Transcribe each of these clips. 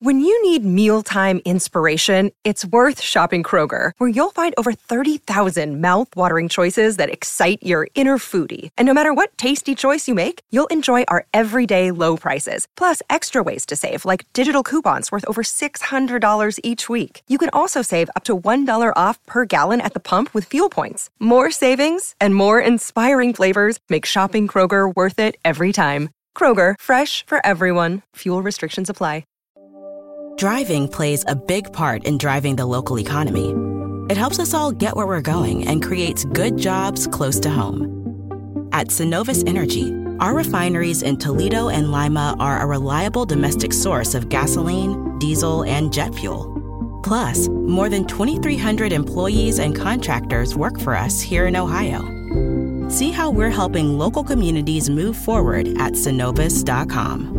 When you need mealtime inspiration, it's worth shopping Kroger, where you'll find over 30,000 mouth-watering choices that excite your inner foodie. And no matter what tasty choice you make, you'll enjoy our everyday low prices, plus extra ways to save, like digital coupons worth over $600 each week. You can also save up to $1 off per gallon at the pump with fuel points. More savings and more inspiring flavors make shopping Kroger worth it every time. Kroger, fresh for everyone. Fuel restrictions apply. Driving plays a big part in driving the local economy. It helps us all get where we're going and creates good jobs close to home. At Synovus Energy, our refineries in Toledo and Lima are a reliable domestic source of gasoline, diesel, and jet fuel. Plus, more than 2,300 employees and contractors work for us here in Ohio. See how we're helping local communities move forward at Synovus.com.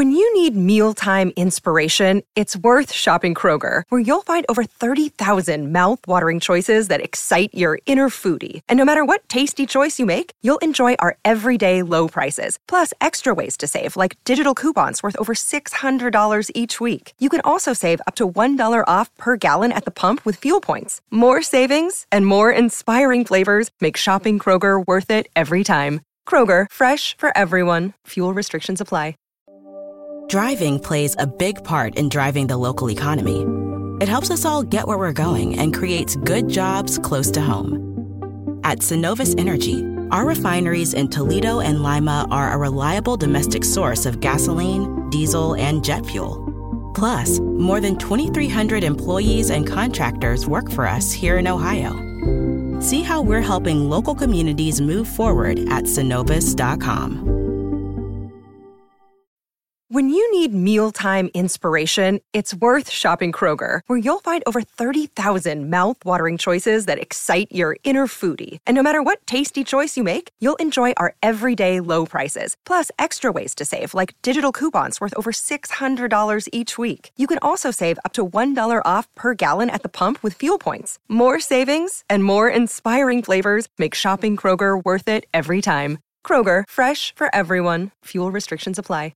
When you need mealtime inspiration, it's worth shopping Kroger, where you'll find over 30,000 mouth-watering choices that excite your inner foodie. And no matter what tasty choice you make, you'll enjoy our everyday low prices, plus extra ways to save, like digital coupons worth over $600 each week. You can also save up to $1 off per gallon at the pump with fuel points. More savings and more inspiring flavors make shopping Kroger worth it every time. Kroger, fresh for everyone. Fuel restrictions apply. Driving plays a big part in driving the local economy. It helps us all get where we're going and creates good jobs close to home. At Synovus Energy, our refineries in Toledo and Lima are a reliable domestic source of gasoline, diesel, and jet fuel. Plus, more than 2,300 employees and contractors work for us here in Ohio. See how we're helping local communities move forward at Synovus.com. When you need mealtime inspiration, it's worth shopping Kroger, where you'll find over 30,000 mouth-watering choices that excite your inner foodie. And no matter what tasty choice you make, you'll enjoy our everyday low prices, plus extra ways to save, like digital coupons worth over $600 each week. You can also save up to $1 off per gallon at the pump with fuel points. More savings and more inspiring flavors make shopping Kroger worth it every time. Kroger, fresh for everyone. Fuel restrictions apply.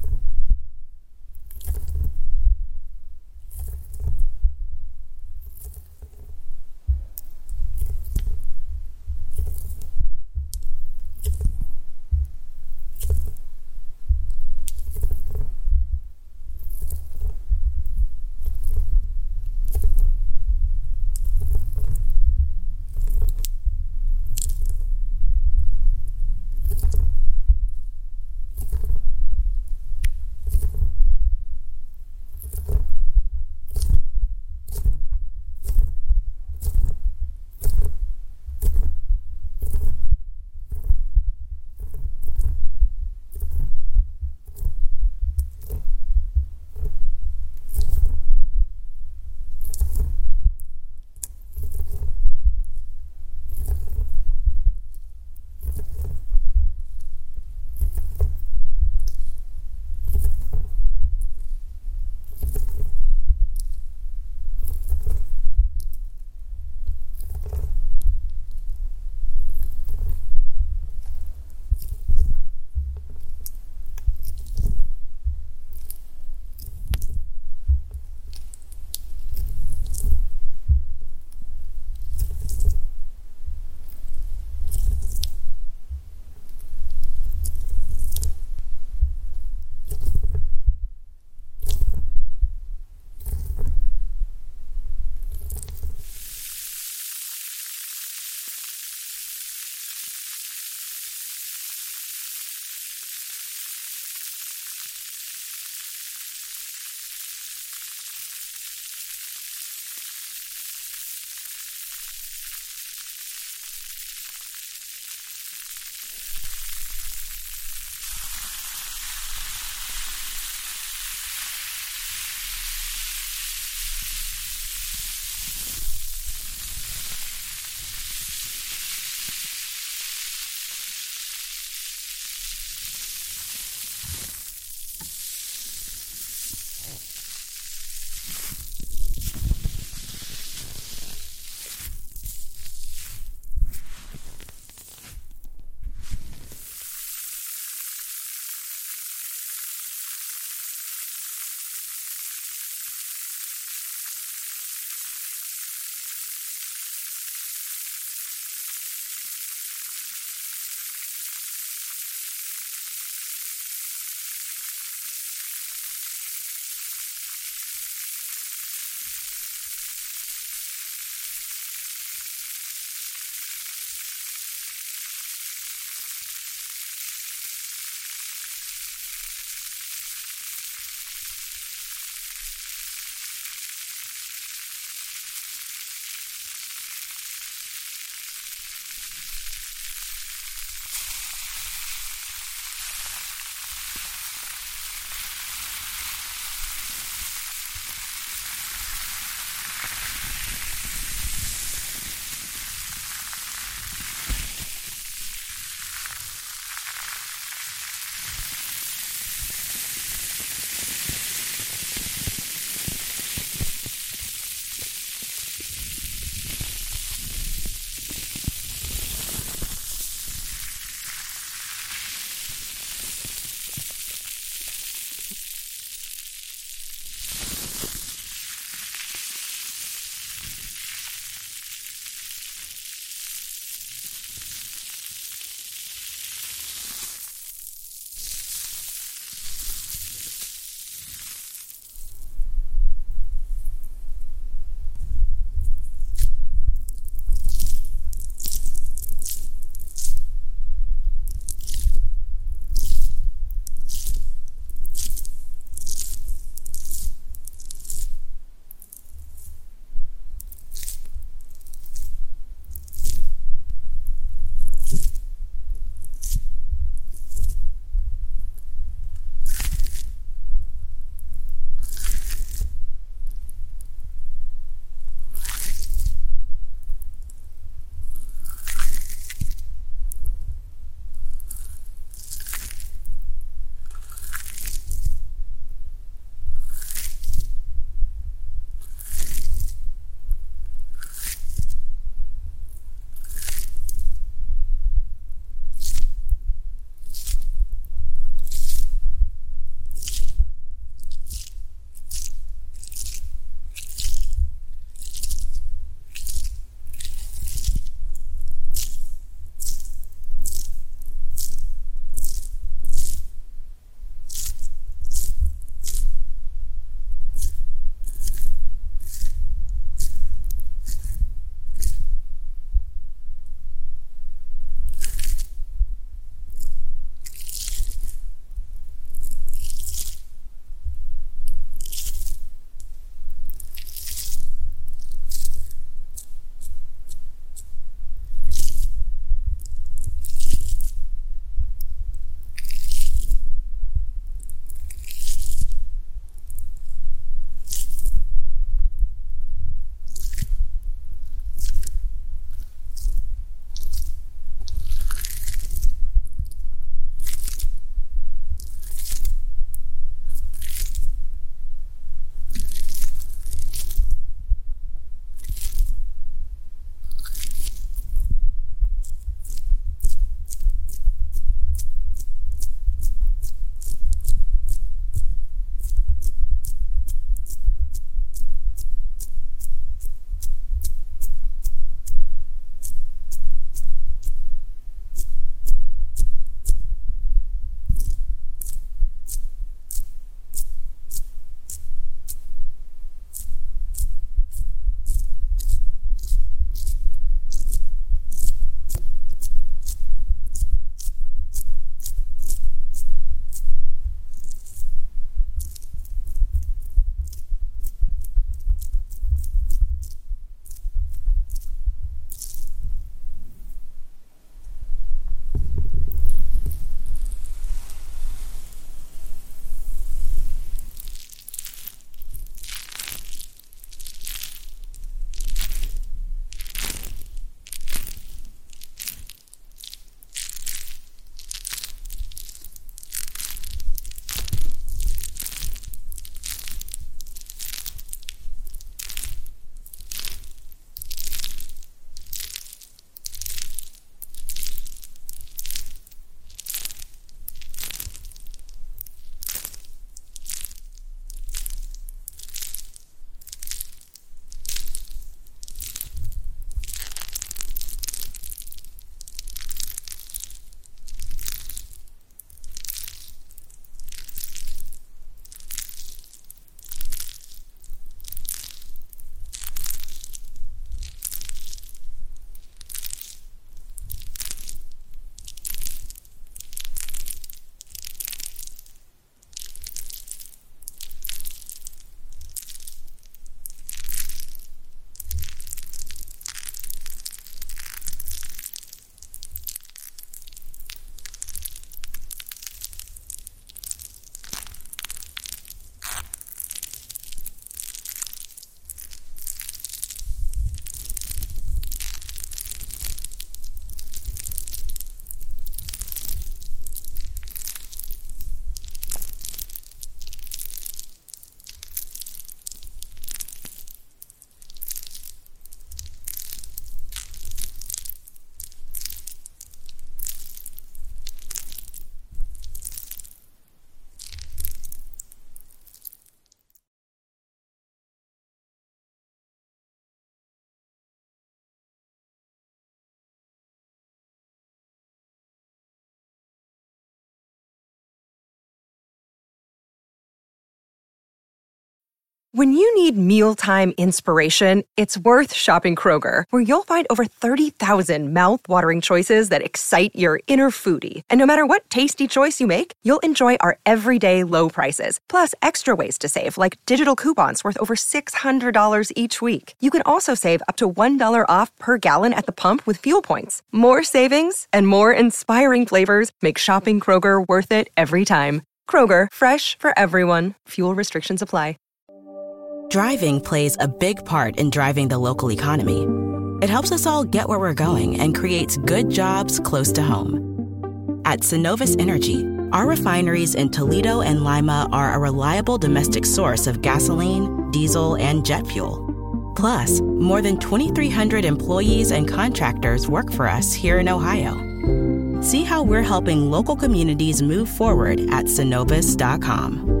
When you need mealtime inspiration, it's worth shopping Kroger, where you'll find over 30,000 mouth-watering choices that excite your inner foodie. And no matter what tasty choice you make, you'll enjoy our everyday low prices, plus extra ways to save, like digital coupons worth over $600 each week. You can also save up to $1 off per gallon at the pump with fuel points. More savings and more inspiring flavors make shopping Kroger worth it every time. Kroger, fresh for everyone. Fuel restrictions apply. Driving plays a big part in driving the local economy. It helps us all get where we're going and creates good jobs close to home. At Synovus Energy, our refineries in Toledo and Lima are a reliable domestic source of gasoline, diesel, and jet fuel. Plus, more than 2,300 employees and contractors work for us here in Ohio. See how we're helping local communities move forward at Synovus.com.